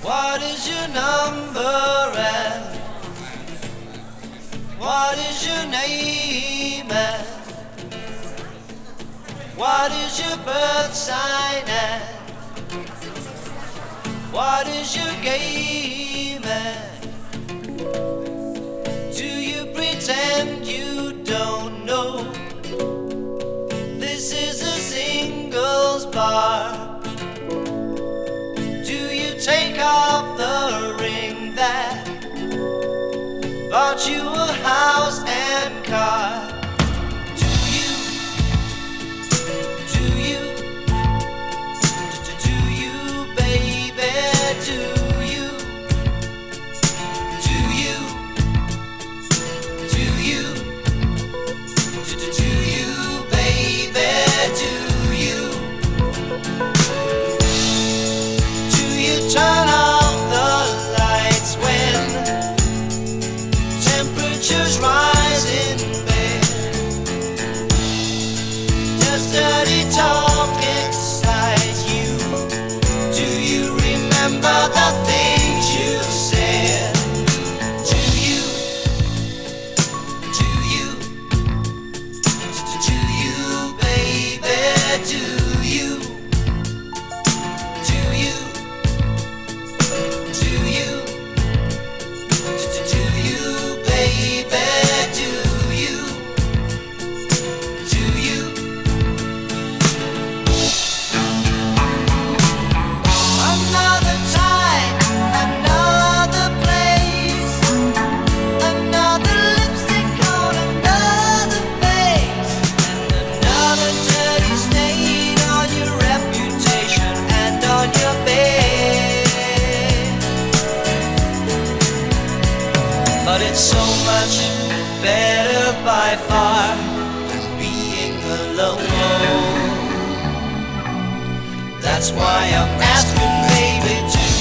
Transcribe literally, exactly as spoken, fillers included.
What is your number and what is your name and what is your birth sign and what is your game and do you pretend you don't know? This is a singles bar. Take off the ring that bought you a house and car. Do you, do you, do you, baby, do you, do you, do you, do you, baby, do you? Turn off the lights when temperatures rise in bed. Does dirty talk excite you? Do you remember the things you said? Do you, do you, do you, baby, do you? But it's so much better by far than being alone. That's why I'm asking, baby, to